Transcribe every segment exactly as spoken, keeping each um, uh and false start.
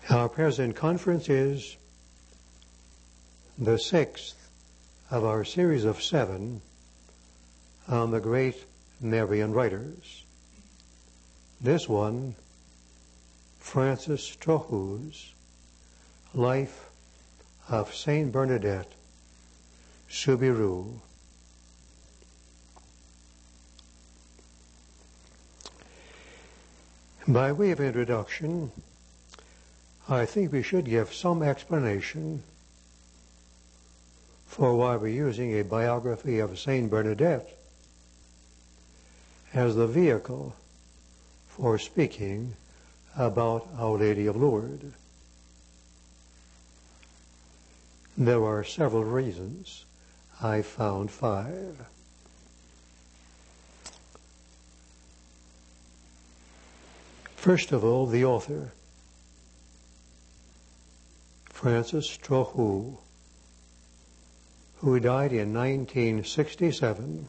Our present conference is the sixth of our series of seven on the great Marian writers. This one, Francis Trochu's Life of Saint Bernadette Soubirous. By way of introduction, I think we should give some explanation for why we're using a biography of Saint Bernadette as the vehicle for speaking about Our Lady of Lourdes. There are several reasons. I found five. First of all, the author, Francis Trochu, who died in nineteen sixty-seven,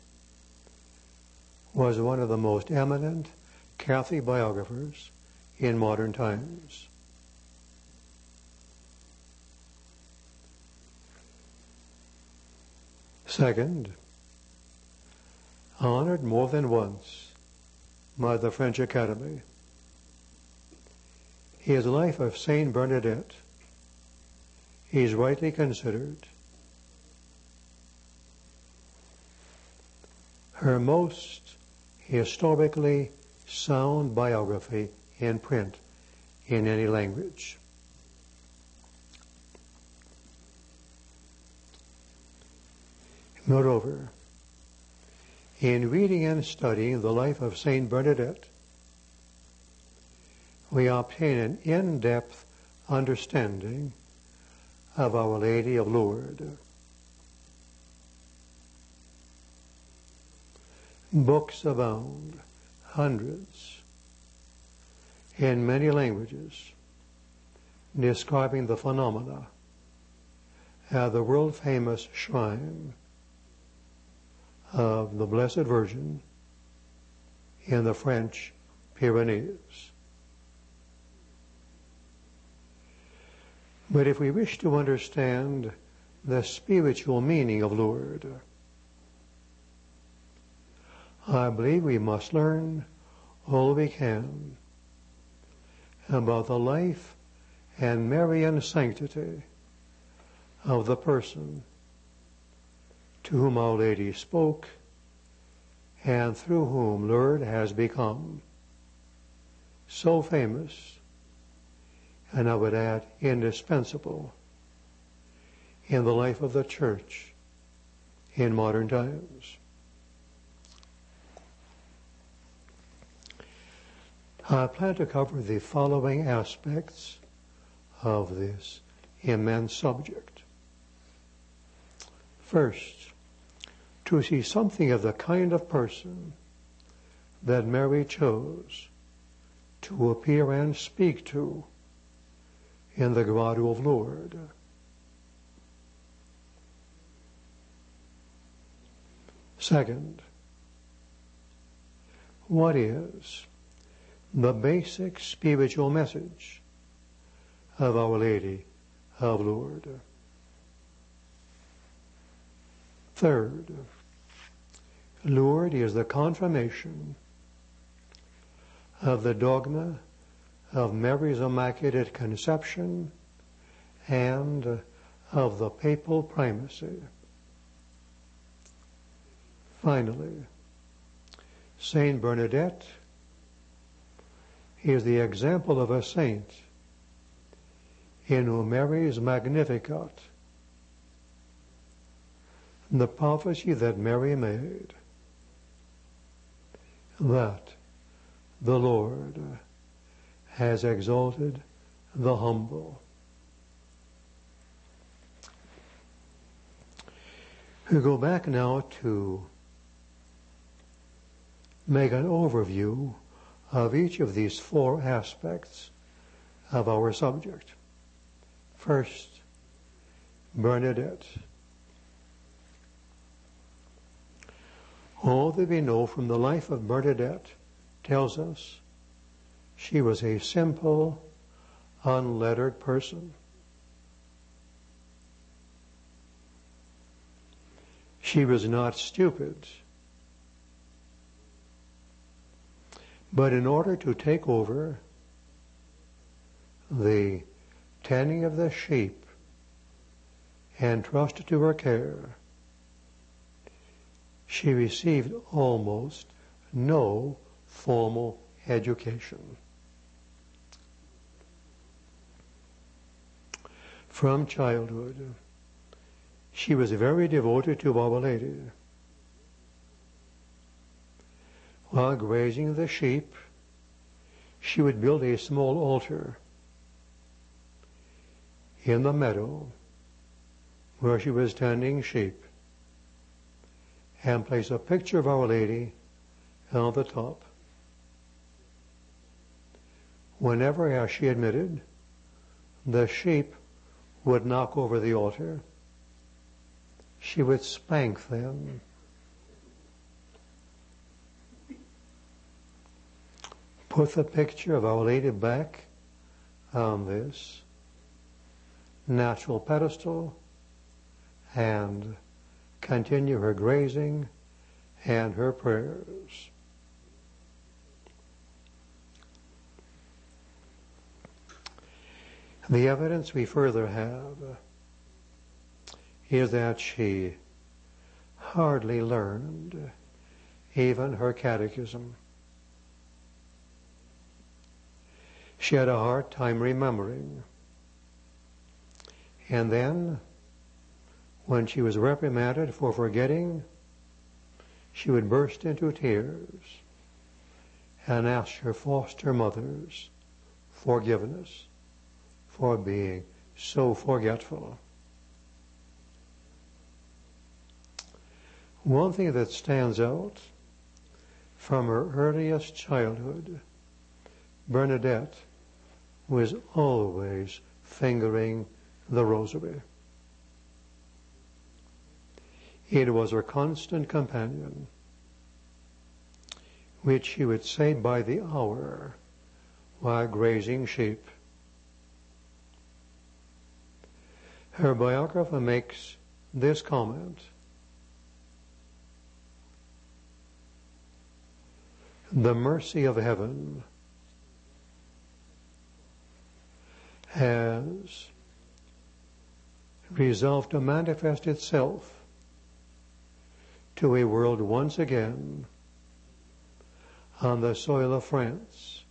was one of the most eminent Catholic biographers in modern times. Second, honored more than once by the French Academy, his Life of Saint Bernadette is rightly considered her most historically sound biography in print in any language. Moreover, in reading and studying the life of Saint Bernadette, we obtain an in-depth understanding of Our Lady of Lourdes. Books abound, hundreds, in many languages, describing the phenomena at the world-famous shrine of the Blessed Virgin in the French Pyrenees. But if we wish to understand the spiritual meaning of Lourdes, I believe we must learn all we can about the life and Marian sanctity of the person to whom Our Lady spoke and through whom Lourdes has become so famous, and I would add indispensable, in the life of the Church in modern times. I plan to cover the following aspects of this immense subject. First, to see something of the kind of person that Mary chose to appear and speak to in the Grotto of Lourdes. Second, what is the basic spiritual message of Our Lady of Lourdes? Third, Lourdes is the confirmation of the dogma of Mary's Immaculate Conception and of the papal primacy. Finally, Saint Bernadette is the example of a saint in whom Mary's Magnificat, the prophecy that Mary made, that the Lord has exalted the humble. We go back now to make an overview of each of these four aspects of our subject. First, Bernadette. All that we know from the life of Bernadette tells us she was a simple, unlettered person. She was not stupid. But in order to take over the tending of the sheep entrusted to her care, she received almost no formal education. From childhood, she was very devoted to Our Lady. While grazing the sheep, she would build a small altar in the meadow where she was tending sheep and place a picture of Our Lady on the top. Whenever, as she admitted, the sheep would knock over the altar, she would spank them. Put the picture of Our Lady back on this natural pedestal and continue her grazing and her prayers. The evidence we further have is that she hardly learned even her catechism. She had a hard time remembering. And then, when she was reprimanded for forgetting, she would burst into tears and ask her foster mother's forgiveness for being so forgetful. One thing that stands out from her earliest childhood, Bernadette was always fingering the rosary. It was her constant companion, which she would say by the hour while grazing sheep. Her biographer makes this comment: the mercy of heaven has resolved to manifest itself to a world once again on the soil of France.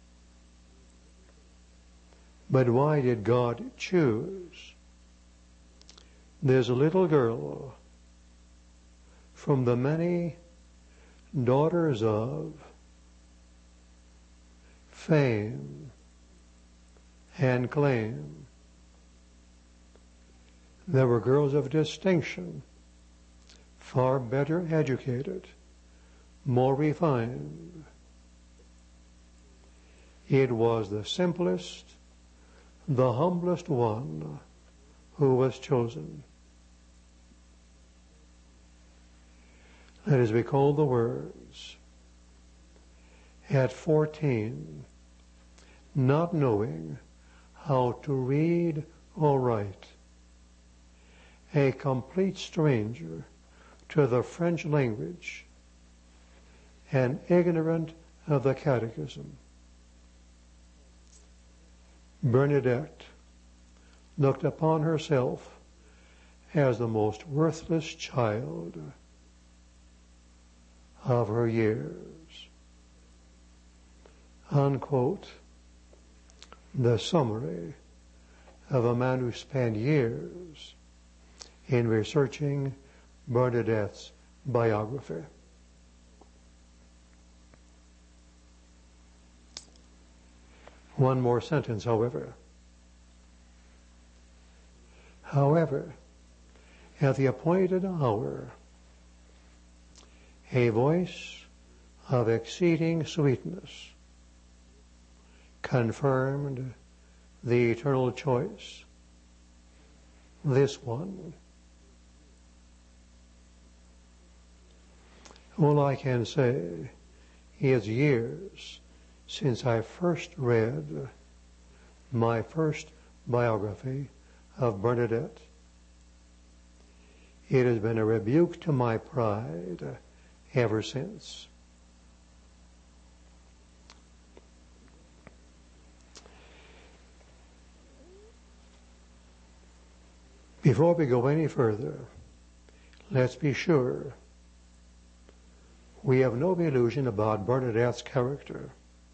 But why did God choose this little girl from the many daughters of fame and claim? There were girls of distinction, far better educated, more refined. It was the simplest, the humblest one who was chosen. Let us recall the words. At fourteen, not knowing how to read or write, a complete stranger to the French language and ignorant of the catechism, Bernadette looked upon herself as the most worthless child of her years. Unquote. The summary of a man who spent years in researching Bernadette's biography. One more sentence, however. However, at the appointed hour, a voice of exceeding sweetness confirmed the eternal choice. This one. All I can say is years since I first read my first biography of Bernadette. It has been a rebuke to my pride ever since. Before we go any further, let's be sure we have no illusion about Bernadette's character.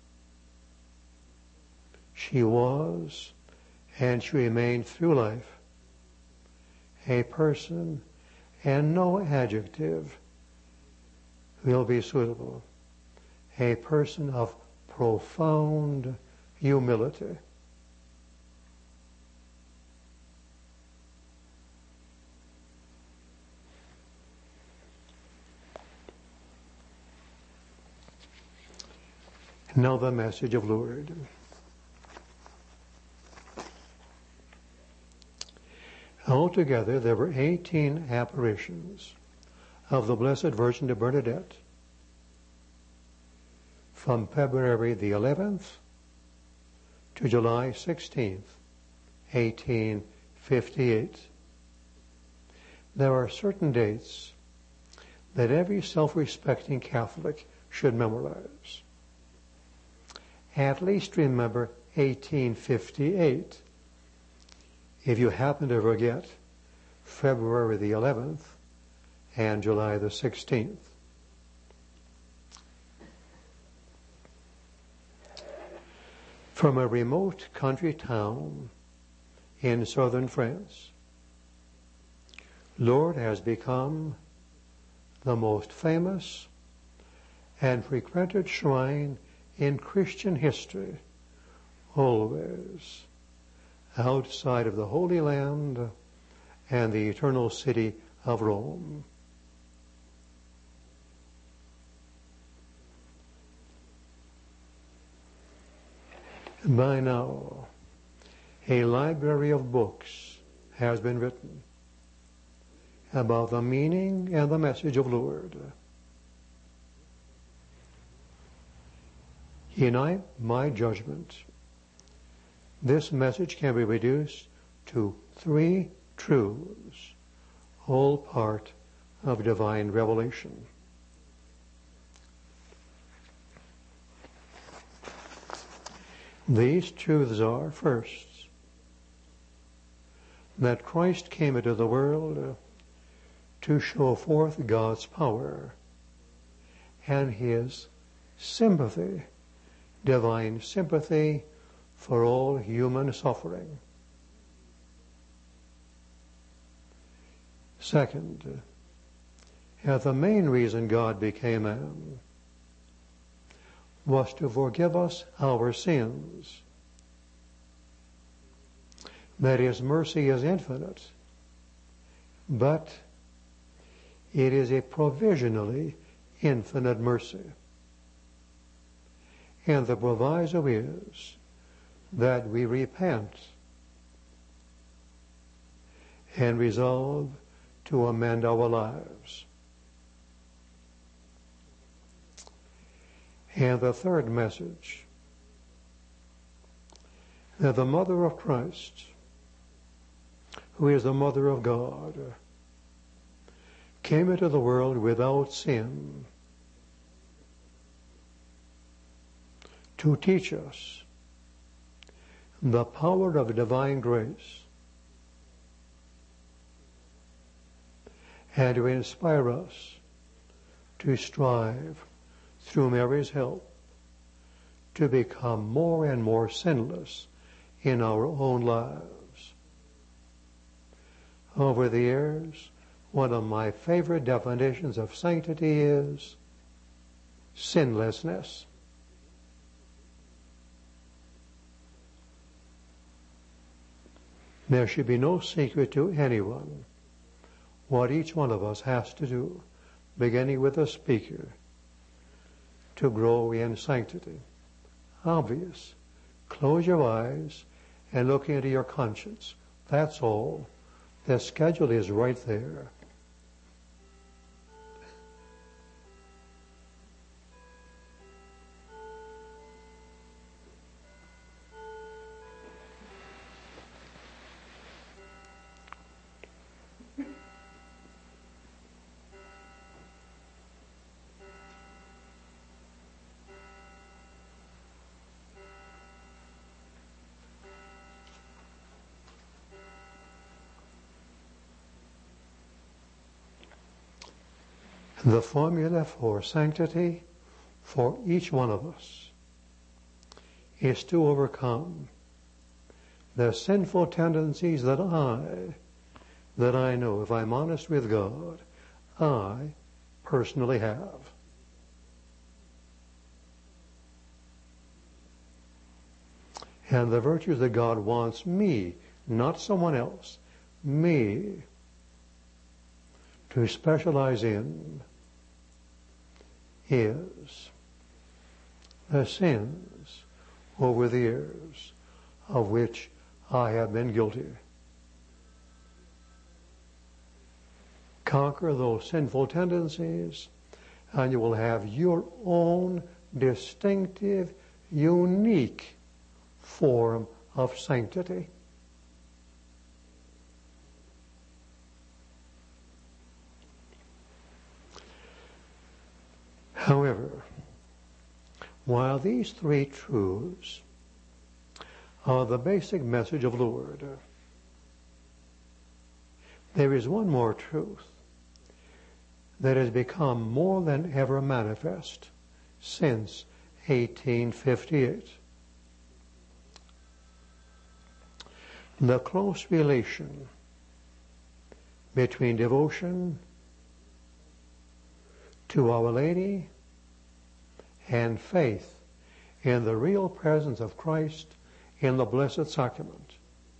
She was, and she remained through life, a person, and no adjective will be suitable, a person of profound humility. Now the message of Lourdes. Altogether, there were eighteen apparitions of the Blessed Virgin to Bernadette from February the eleventh to July sixteenth, eighteen fifty-eight. There are certain dates that every self-respecting Catholic should memorize. At least remember eighteen fifty-eight. If you happen to forget February the eleventh and July the sixteenth. From a remote country town in southern France, Lourdes has become the most famous and frequented shrine in Christian history, always outside of the Holy Land and the eternal city of Rome. By now, a library of books has been written about the meaning and the message of Lourdes. In I, my judgment, this message can be reduced to three truths, all part of divine revelation. These truths are, first, that Christ came into the world to show forth God's power and His sympathy, divine sympathy for all human suffering. Second, that the main reason God became man was to forgive us our sins, that His mercy is infinite, but it is a provisionally infinite mercy. And the proviso is that we repent and resolve to amend our lives. And the third message, that the Mother of Christ, who is the Mother of God, came into the world without sin to teach us the power of divine grace and to inspire us to strive through Mary's help to become more and more sinless in our own lives. Over the years, one of my favorite definitions of sanctity is sinlessness. There should be no secret to anyone what each one of us has to do, beginning with the speaker, to grow in sanctity. Obvious. Close your eyes and look into your conscience. That's all. The schedule is right there. The formula for sanctity for each one of us is to overcome the sinful tendencies that I, that I know, if I'm honest with God, I personally have. And the virtues that God wants me, not someone else, me, to specialize in is the sins over the years of which I have been guilty. Conquer those sinful tendencies, and you will have your own distinctive, unique form of sanctity. However, while these three truths are the basic message of the Word, there is one more truth that has become more than ever manifest since eighteen fifty-eight. The close relation between devotion to Our Lady and faith in the real presence of Christ in the Blessed Sacrament.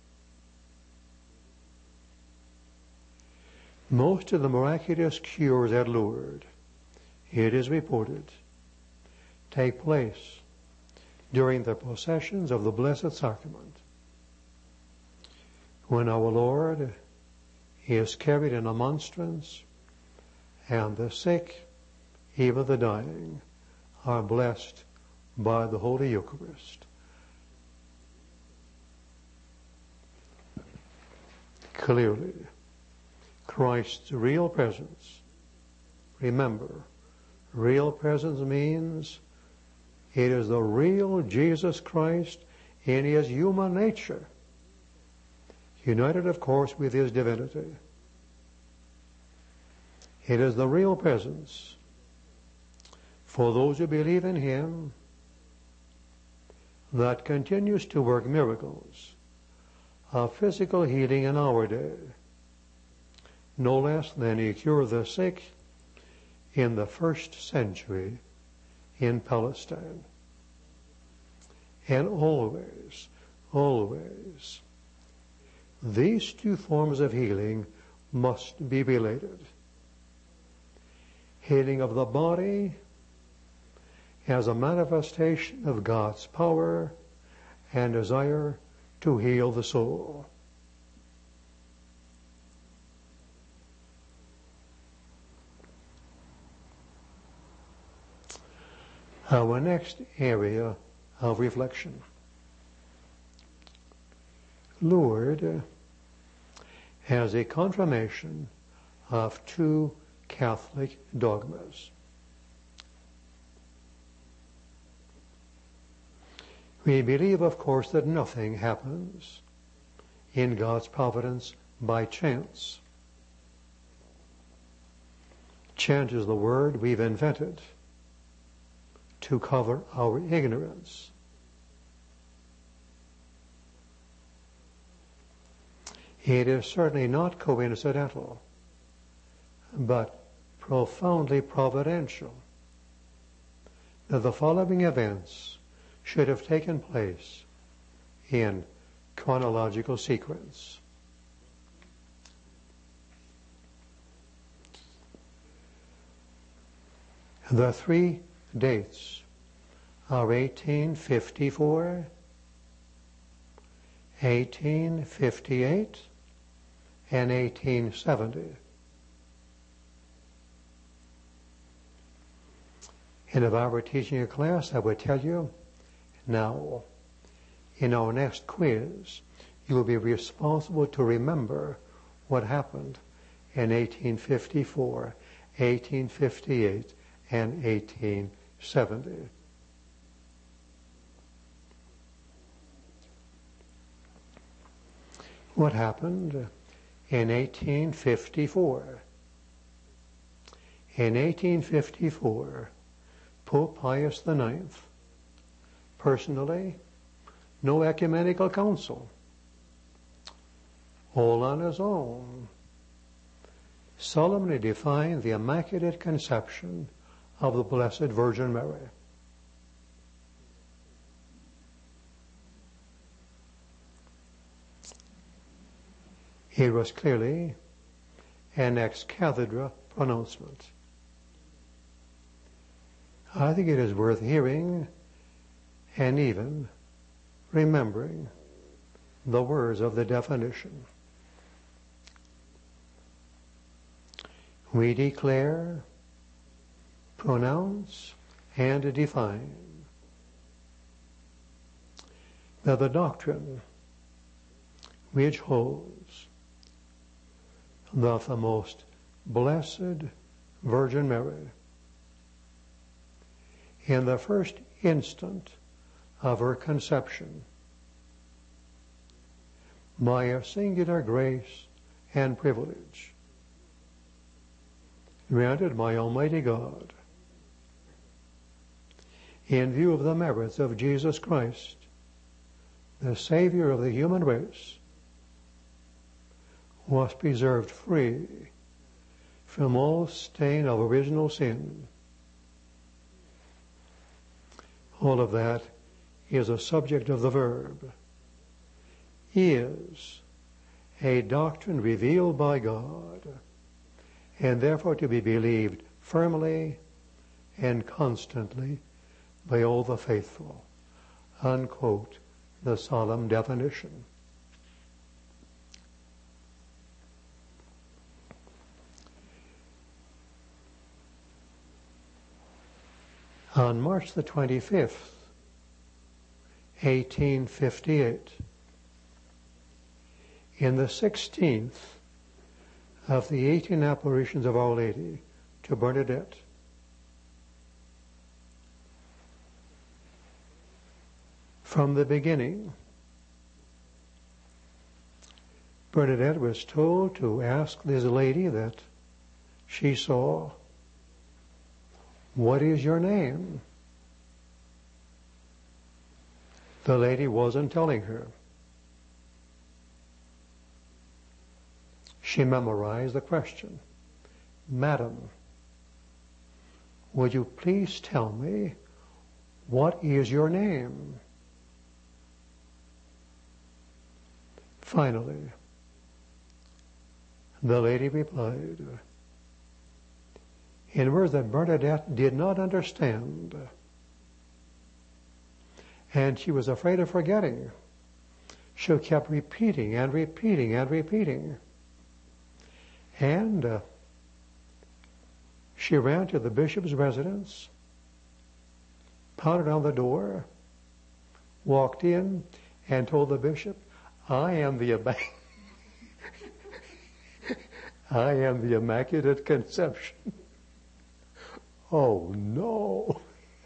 Most of the miraculous cures at Lourdes, it is reported, take place during the processions of the Blessed Sacrament, when our Lord is carried in a monstrance, and the sick, even the dying, are blessed by the Holy Eucharist. Clearly, Christ's real presence, remember, real presence means it is the real Jesus Christ in his human nature, united, of course, with his divinity. It is the real presence for those who believe in him that continues to work miracles of physical healing in our day, no less than he cured the sick in the first century in Palestine. And always, always, these two forms of healing must be related. Healing of the body as a manifestation of God's power and desire to heal the soul. Our next area of reflection. Lourdes has a confirmation of two Catholic dogmas. We believe, of course, that nothing happens in God's providence by chance. Chance is the word we've invented to cover our ignorance. It is certainly not coincidental, but profoundly providential that the following events should have taken place in chronological sequence. The three dates are eighteen fifty-four, eighteen fifty-eight, and eighteen seventy. And if I were teaching a class, I would tell you, now, in our next quiz, you will be responsible to remember what happened in eighteen fifty-four, eighteen fifty-eight, and eighteen seventy. What happened in eighteen fifty-four? In eighteen fifty-four, Pope Pius the Ninth, personally, no ecumenical council, all on his own, solemnly defined the Immaculate Conception of the Blessed Virgin Mary. It was clearly an ex cathedra pronouncement. I think it is worth hearing and even remembering the words of the definition. We declare, pronounce, and define that the doctrine which holds that the most blessed Virgin Mary, in the first instant of her conception, by a singular grace and privilege granted by Almighty God, in view of the merits of Jesus Christ, the Savior of the human race, was preserved free from all stain of original sin. All of that is a subject of the verb. Is a doctrine revealed by God, and therefore to be believed firmly and constantly by all the faithful. Unquote the solemn definition. On March the twenty-fifth, eighteen fifty-eight, in the sixteenth of the eighteen apparitions of Our Lady to Bernadette, from the beginning, Bernadette was told to ask this lady that she saw, "What is your name?" The lady wasn't telling her. She memorized the question. "Madam, would you please tell me, what is your name?" Finally, the lady replied, in words that Bernadette did not understand, and she was afraid of forgetting. She kept repeating and repeating and repeating. And uh, she ran to the bishop's residence, pounded on the door, walked in, and told the bishop, "I am the I am the Immaculate Conception." Oh no!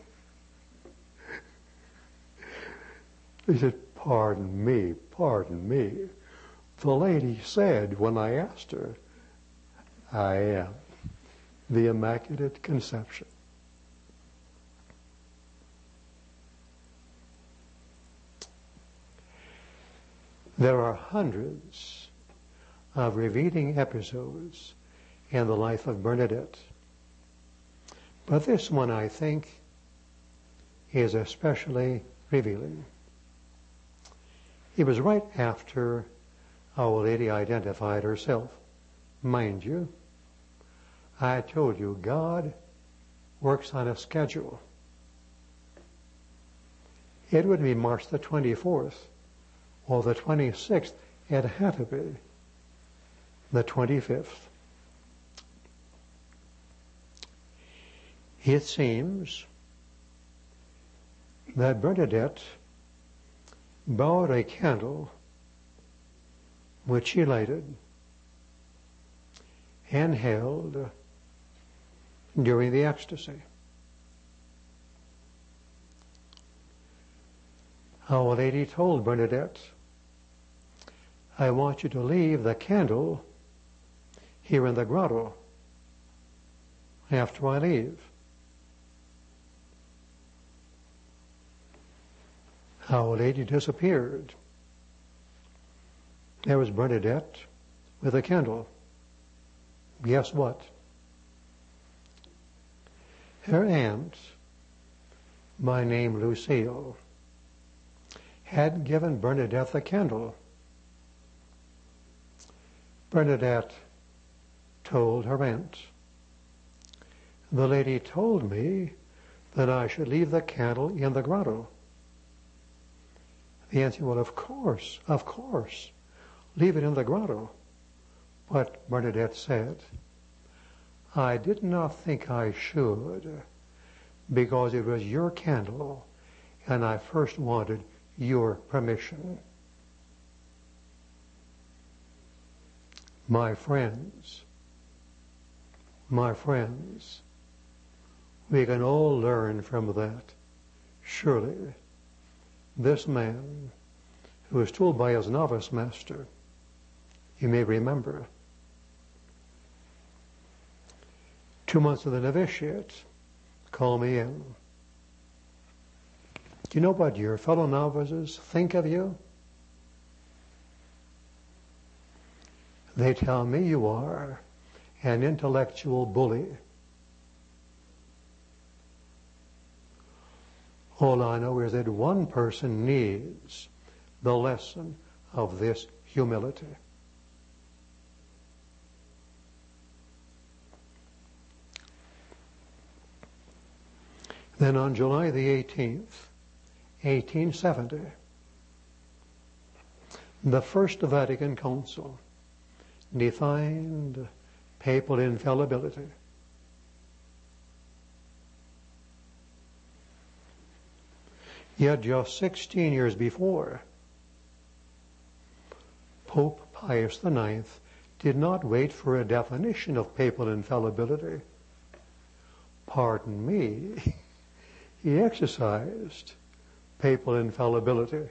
He said, "Pardon me, pardon me. The lady said when I asked her, I am the Immaculate Conception." There are hundreds of revealing episodes in the life of Bernadette. But this one, I think, is especially revealing. It was right after Our Lady identified herself. Mind you, I told you God works on a schedule. It would be March the twenty-fourth or the twenty-sixth. It had to be the twenty-fifth. It seems that Bernadette borrowed a candle which she lighted and held during the ecstasy. Our Lady told Bernadette, "I want you to leave the candle here in the grotto after I leave. Our Lady disappeared. There was Bernadette with a candle. Guess what? Her aunt, by name Lucille, had given Bernadette the candle. Bernadette told her aunt, "The lady told me that I should leave the candle in the grotto." The aunt said, "Well, of course, of course, leave it in the grotto." But Bernadette said, "I did not think I should, because it was your candle, and I first wanted your permission." My friends, my friends, we can all learn from that. Surely, this man who was told by his novice master, you may remember, two months of the novitiate, call me in. Do you know what your fellow novices think of you? They tell me you are an intellectual bully. All I know is that one person needs the lesson of this humility. Then on July the eighteenth, eighteen seventy, the First Vatican Council defined papal infallibility. Yet just sixteen years before, Pope Pius the Ninth did not wait for a definition of papal infallibility. Pardon me, he exercised papal infallibility.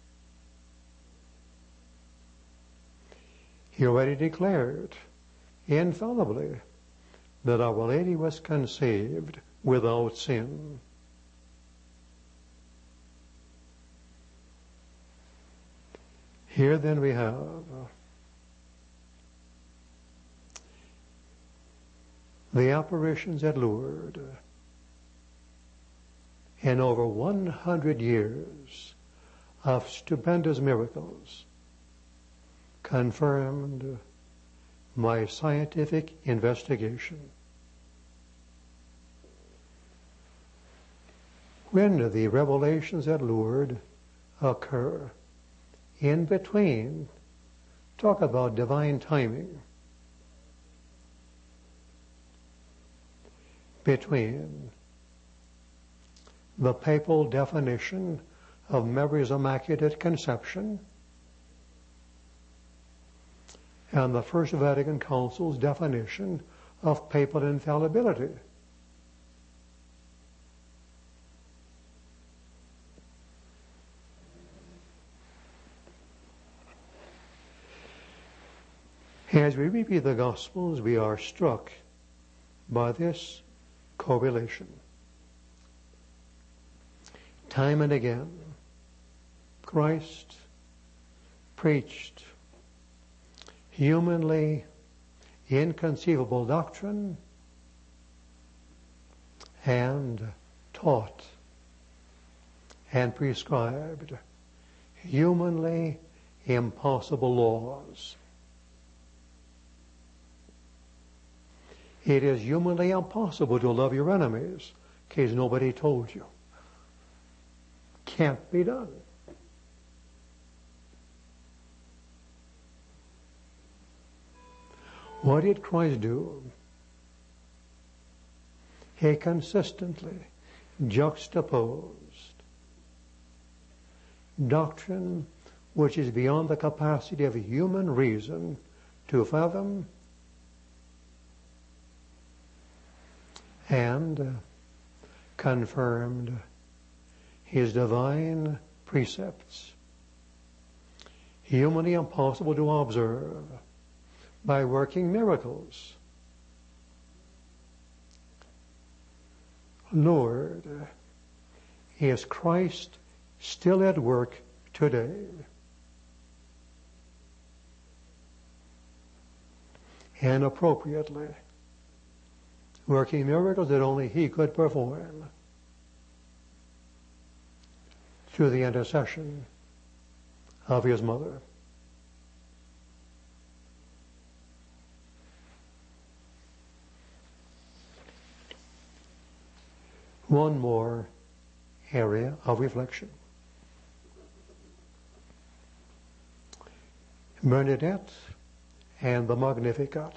He already declared infallibly that Our Lady was conceived without sin. Here then we have the apparitions at Lourdes, in over one hundred years of stupendous miracles, confirmed my scientific investigation. When the revelations at Lourdes occur, in between, talk about divine timing, between the papal definition of Mary's Immaculate Conception and the First Vatican Council's definition of papal infallibility. As we read the Gospels, we are struck by this correlation. Time and again, Christ preached humanly inconceivable doctrine and taught and prescribed humanly impossible laws. It is humanly impossible to love your enemies, in case nobody told you. Can't be done. What did Christ do? He consistently juxtaposed doctrine which is beyond the capacity of human reason to fathom and uh, confirmed his divine precepts, humanly impossible to observe, by working miracles. Lord, is Christ still at work today? And appropriately, working miracles that only He could perform through the intercession of His mother. One more area of reflection. Bernadette and the Magnificat.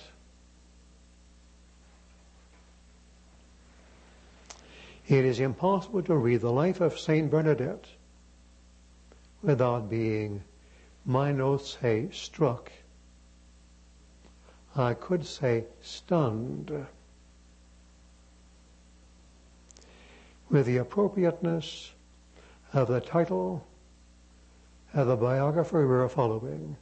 It is impossible to read the life of Saint Bernadette without being, my notes say, struck. I could say stunned with the appropriateness of the title of the biographer we are following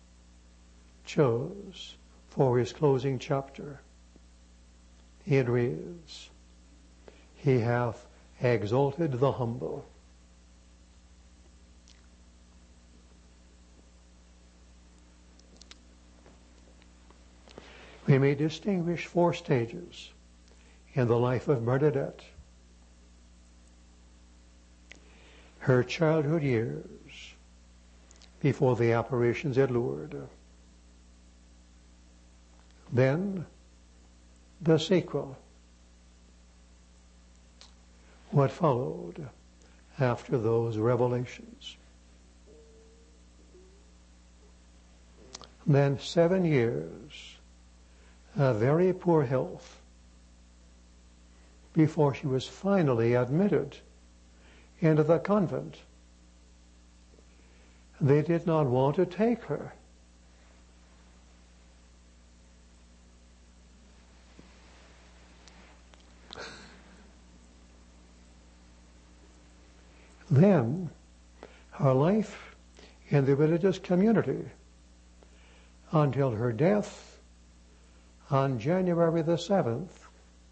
chose for his closing chapter. It reads, He hath exalted the humble. We may distinguish four stages in the life of Bernadette. Her childhood years before the apparitions at Lourdes. Then the sequel. What followed after those revelations. Then seven years of very poor health before she was finally admitted into the convent. They did not want to take her. Then, her life in the religious community until her death on January the seventh,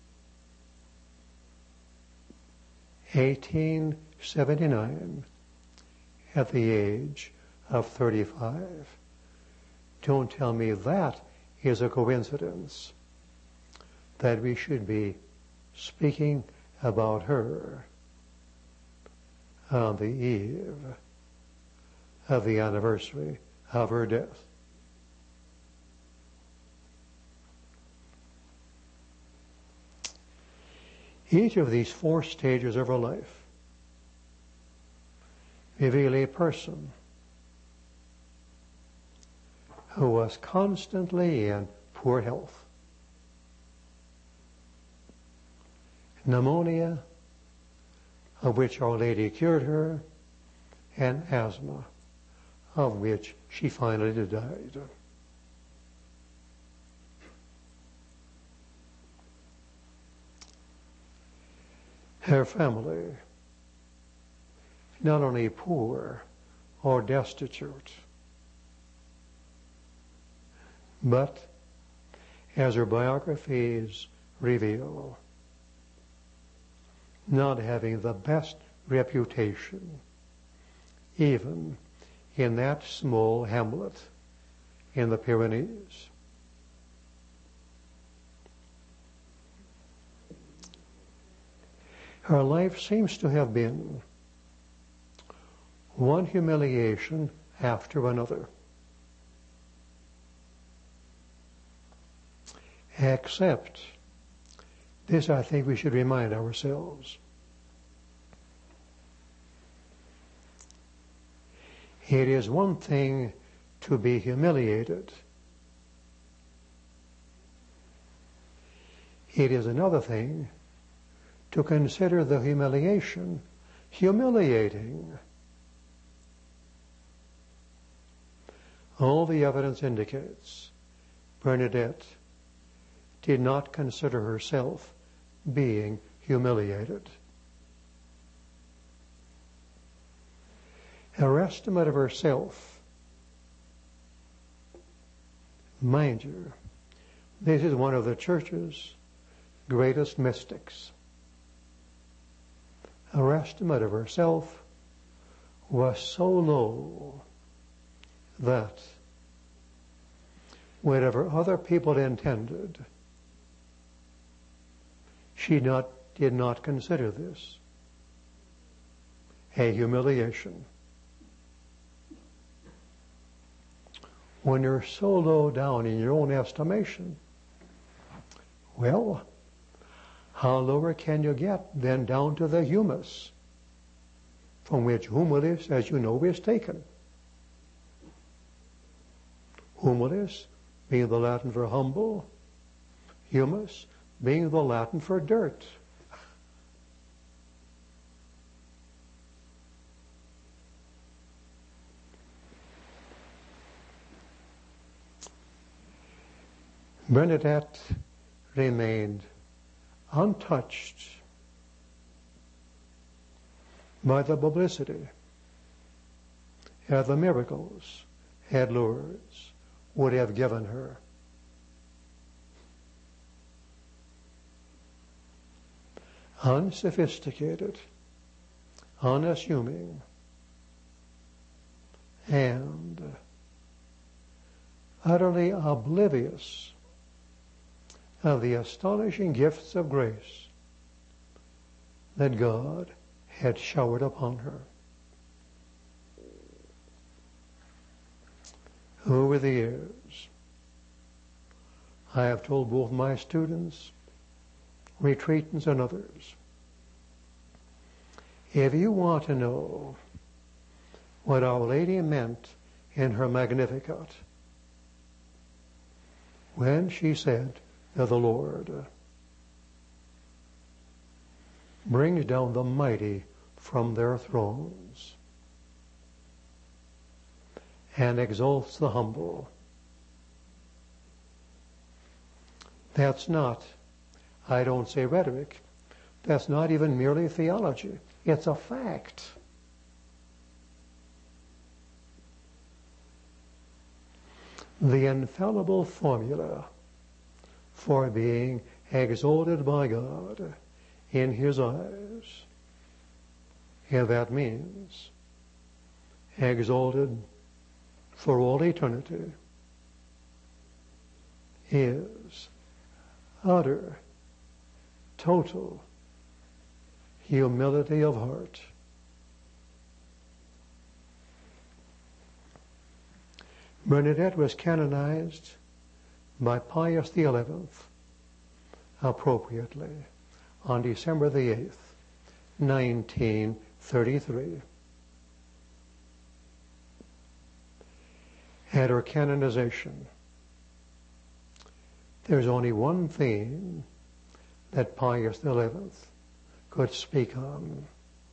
eighteen seventy-nine, at the age of thirty-five. Don't tell me that is a coincidence, that we should be speaking about her on the eve of the anniversary of her death. Each of these four stages of her life reveal a person who was constantly in poor health. Pneumonia, of which Our Lady cured her, and asthma, of which she finally died. Her family, not only poor or destitute, but, as her biographies reveal, not having the best reputation, even in that small hamlet in the Pyrenees. Her life seems to have been one humiliation after another. Except, this I think we should remind ourselves, it is one thing to be humiliated. It is another thing to consider the humiliation humiliating. All the evidence indicates Bernadette did not consider herself being humiliated. Her estimate of herself, mind you, this is one of the Church's greatest mystics. her estimate of herself was so low that whatever other people intended, she not, did not consider this a humiliation. When you're so low down in your own estimation, well, how lower can you get than down to the humus, from which humilis, as you know, is taken. Humilis being the Latin for humble, humus being the Latin for dirt. Bernadette remained untouched by the publicity and the miracles had Lourdes would have given her. Unsophisticated, unassuming, and utterly oblivious of the astonishing gifts of grace that God had showered upon her. Over the years, I have told both my students, retreatants, and others, if you want to know what Our Lady meant in her Magnificat, when she said that the Lord brings down the mighty from their thrones and exalts the humble, that's not, I don't say rhetoric, that's not even merely theology. It's a fact. The infallible formula for being exalted by God in His eyes, and that means exalted for all eternity, is utter, total humility of heart. Bernadette was canonized by Pius the Eleventh, appropriately, on December the eighth, nineteen thirty-three. At her canonization, there's only one theme that Pius the Eleventh could speak on,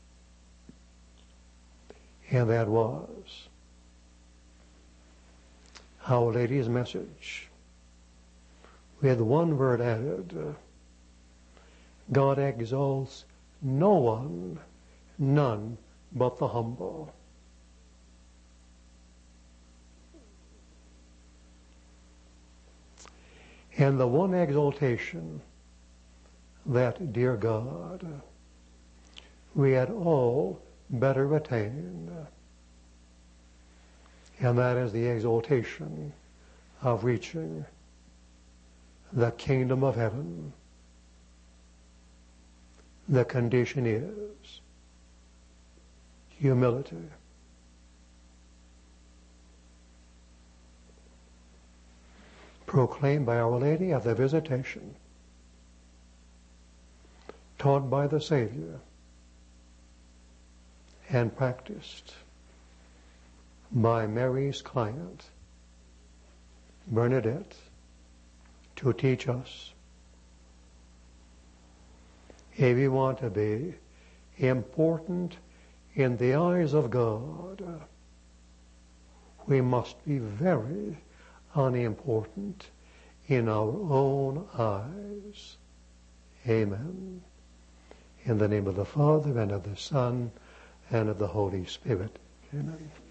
and that was Our Lady's message, with one word added: God exalts no one, none but the humble. And the one exaltation that, dear God, we had all better attain, and that is the exaltation of reaching the kingdom of heaven. The condition is humility. Proclaimed by Our Lady of the Visitation, taught by the Savior, and practiced by Mary's client, Bernadette, to teach us. If we want to be important in the eyes of God, we must be very unimportant in our own eyes. Amen. In the name of the Father, and of the Son, and of the Holy Spirit. Amen.